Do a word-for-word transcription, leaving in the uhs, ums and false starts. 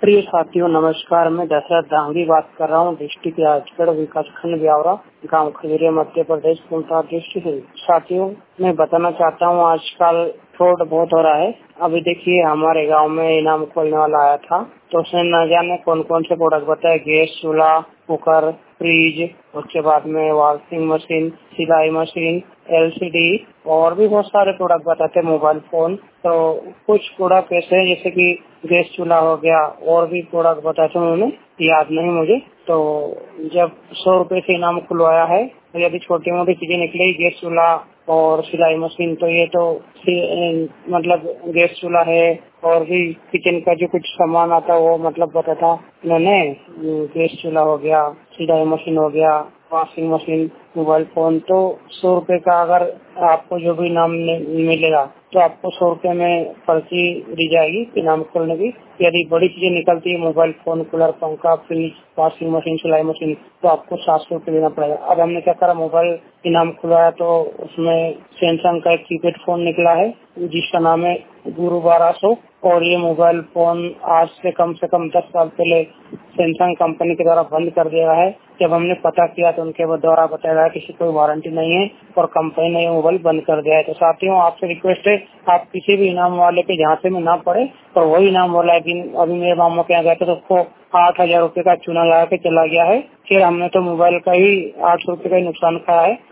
प्रिय साथियों नमस्कार। मैं दशरथ दांगी बात कर रहा हूँ। डिस्ट्रिक्ट राजगढ़ विकास खंड ब्यावरा, गाँव खजूरिया, मध्य प्रदेश, पूर्णतः डिस्ट्रिक्ट है। साथियों मैं बताना चाहता हूँ आजकल फ्रॉड बहुत हो रहा है। अभी देखिए हमारे गांव में इनाम खोलने वाला आया था, तो उसने न जाने कौन कौन से प्रोडक्ट बताए, गैस चूल्हा, कुकर, फ्रिज, उसके बाद में वॉशिंग मशीन, सिलाई मशीन, एलसीडी और भी बहुत सारे प्रोडक्ट बताते हैं, मोबाइल फोन। तो कुछ प्रोडक्ट ऐसे हैं जैसे कि गैस चूल्हा हो गया, और भी प्रोडक्ट बताते हैं, उन्होंने याद नहीं मुझे। तो जब सौ रुपए से इनाम खुलवाया है, तो यदि छोटी मोटी चीजें निकली, गैस चूल्हा और सिलाई मशीन, तो ये तो मतलब गैस चूल्हा है, और भी किचन का जो कुछ सामान आता है वो मतलब बताया था उन्होंने। गैस चूल्हा हो गया, सिलाई मशीन हो गया, वॉशिंग मशीन, मोबाइल फोन। तो सौ रुपए का अगर आपको जो भी इनाम मिलेगा तो आपको सौ रुपए में पर्ची दी जाएगी इनाम खोलने की। यदि बड़ी चीजें निकलती है, मोबाइल फोन, कूलर, पंखा, फ्रिज, वॉशिंग मशीन, सिलाई मशीन, तो आपको सात सौ रुपये देना पड़ेगा। अब हमने क्या करा, मोबाइल इनाम खुलाया तो उसमें सैमसंग का एक कीपैड फोन निकला है जिसका नाम है गुरु बारह सौ। और ये मोबाइल फोन आज से कम से कम दस साल पहले सैमसंग कंपनी के द्वारा बंद कर दिया है। जब हमने पता किया तो उनके द्वारा बताया गया कि कोई वारंटी नहीं है और कंपनी ने मोबाइल बंद कर दिया है। तो साथियों आपसे रिक्वेस्ट है, आप किसी भी इनाम वाले के झांसे में ना पड़े। और वही इनाम वाला है कि अभी मेरे मामू के यहाँ गया था तो उसको आठ हजार रूपये का चूना लगा के चला गया है। फिर हमने तो मोबाइल का ही आठ सौ रूपये का ही नुकसान खाया है।